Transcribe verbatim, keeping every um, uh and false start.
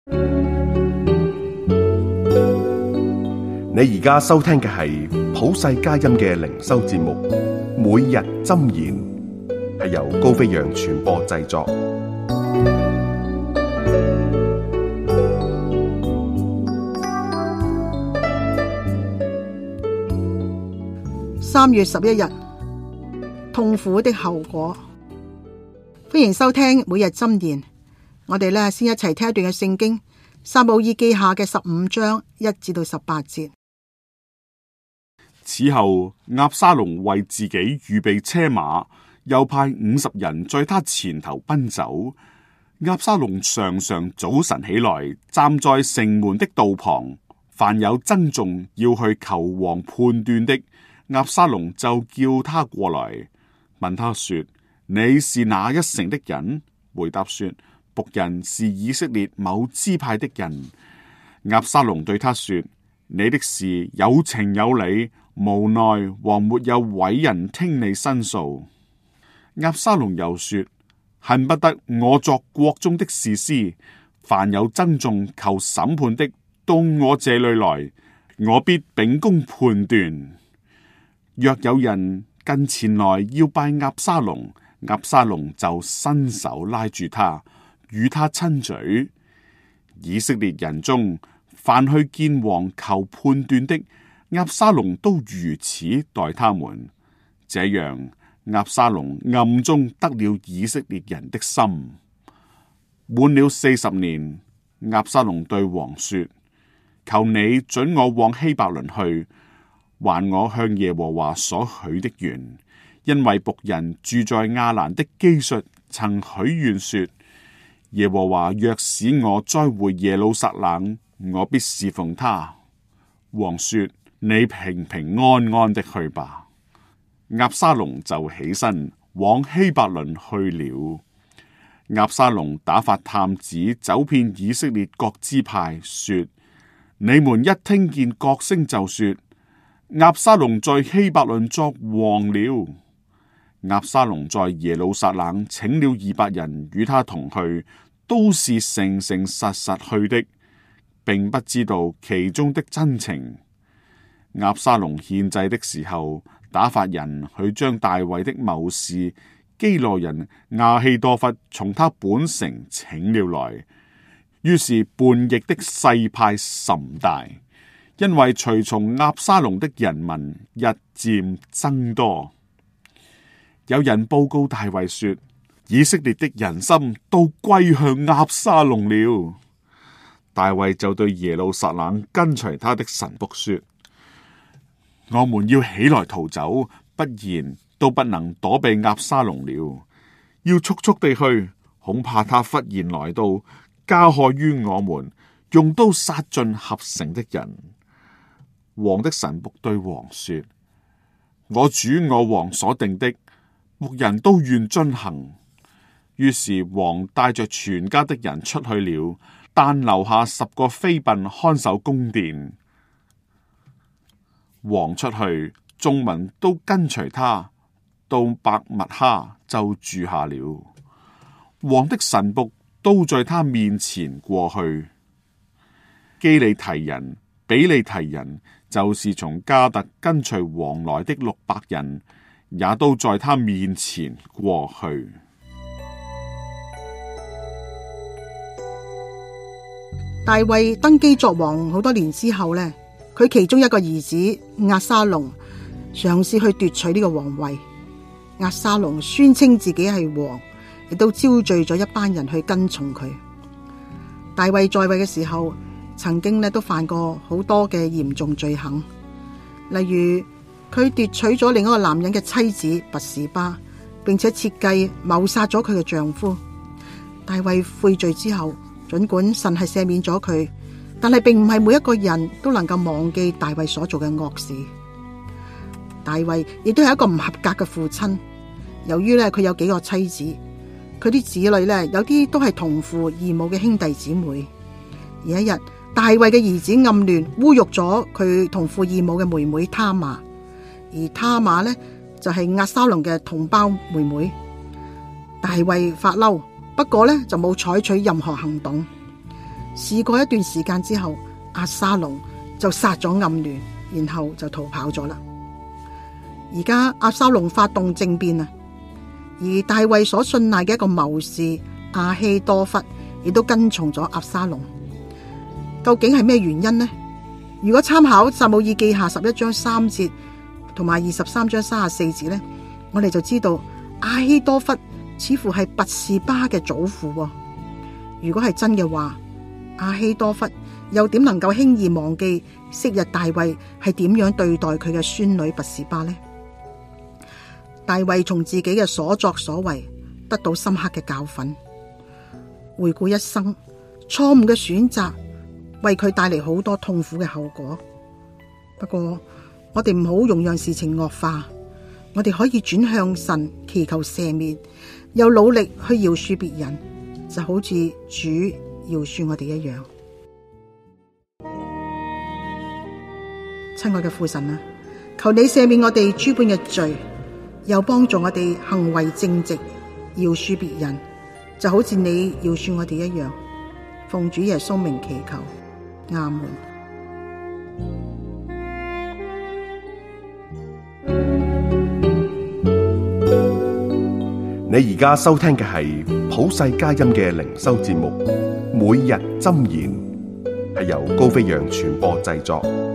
你而家收聽嘅係普世佳音嘅靈修節目，每日箴言，係由高飛揚傳播製作。 三月十一日，痛苦的後果。歡迎收聽每日箴言。我哋咧先一齊聽一段嘅聖經，撒母耳記下嘅十五章一至到十八節。 此後，押沙龍為自己預備車馬，又派五十人在他前頭奔走。押沙龍常常早晨起來，站在城門的道旁，凡有爭訟要去求王判斷的，押沙龍就叫他過來，問他說：你是哪一城的人？回答說：僕人是以色列某支派的人。押沙龍對他說：你的事有情有理，無奈王沒有委人聽你申訴。押沙龍又說：恨不得我作國中的士師，凡有爭訟求審判的，到我這裏來，我必秉公判斷。若有人近前來要拜押沙龍，押沙龍就伸手拉住他，與他親嘴。以色列人中，凡去見王求判斷的，押沙龍都如此待他們。這樣，押沙龍暗中得了以色列人的心。滿了四十年，押沙龍對王說：求你准我往希伯崙去，還我向耶和華所許的願。因為僕人住在亞蘭的基述曾許願說：耶和華若使我再回耶路撒冷，我必侍奉他。王說：你平平安安的去吧。押沙龍就起身往希伯崙去了。押沙龍打發探子走遍以色列各支派，說：你們一聽見角聲就說，押沙龍在希伯崙作王了。押沙龍在耶路撒冷請了二百人與他同去，都是誠誠實實去的，並不知道其中的真情。押沙龍獻祭的時候，打發人去將大衛的謀士基羅人亞希多弗從他本城請了來。於是叛逆的勢派甚大，因為隨從押沙龍的人民日漸增多。有人報告大衛說：以色列的人心都歸向押沙龍了。大衛就對耶路撒冷跟隨他的臣僕說：我們要起來逃走，不然都不能躲避押沙龍了。要速速地去，恐怕他忽然來到，加害於我們，用刀殺盡合城的人。王的臣僕對王說：我主我王所定的，僕人都願遵行。於是王帶着全家的人出去了，但留下十個妃嬪看守宮殿。王出去，眾民都跟隨他，到伯麥哈就住下了。王的臣僕都在他面前過去。基利提人、比利提人，就是從加特跟隨王來的六百人，也都在他面前過去。 大衛登基作王好多年之後呢，佢其中一個兒子押沙龍嘗試去奪取呢個皇位。押沙龍宣稱自己係王，亦都招聚咗一班人去跟從佢。大衛在位嘅時候，曾經呢都犯過好多嘅嚴重罪行，例如佢奪取咗另一個男人嘅妻子拔示巴，並且設計謀殺咗佢嘅丈夫。大衛悔罪之後，盡管神係赦免咗佢，但係並唔係每一個人都能夠忘記大衛所做嘅惡事。大衛亦都係一個唔合格嘅父親，由於咧佢有幾個妻子，佢啲子女咧有啲都係同父異母嘅兄弟姊妹。而一日，大衛嘅兒子暗亂侮辱咗佢同父異母嘅妹妹他瑪，而他瑪呢就係押沙龍嘅同胞妹妹。大衛發嬲，不過呢就冇採取任何行動。 事過一段時間之後，押沙龍就殺咗暗嫩，然後就逃跑咗啦。而家押沙龍發動政變啊，而大衛所信賴嘅一個謀士亞希多弗亦都跟從咗押沙龍。究竟係咩原因呢？如果參考撒母耳記下十一章三節同埋二十三章三十四節呢，我哋就知道亞希多弗似乎係拔示巴嘅祖父。如果係真嘅話，亞希多弗又點能夠輕易忘記昔日大衛係點樣對待佢嘅孫女拔示巴呢？大衛從自己嘅所作所為得到深刻嘅教訓，回顧一生錯誤嘅選擇為佢帶嚟好多痛苦嘅後果。不過我哋唔好容讓事情惡化，我哋可以轉向神祈求赦免，又努力去饒恕別人，就好似主饒恕我哋一樣。親愛嘅父神啊，求你赦免我哋諸般嘅罪，又幫助我哋行為正直，饒恕別人，就好似你饒恕我哋一樣。奉主耶穌名祈求，阿門。 你而家收聽嘅係普世佳音嘅靈修節目《每日箴言》，係由高飛揚傳播製作。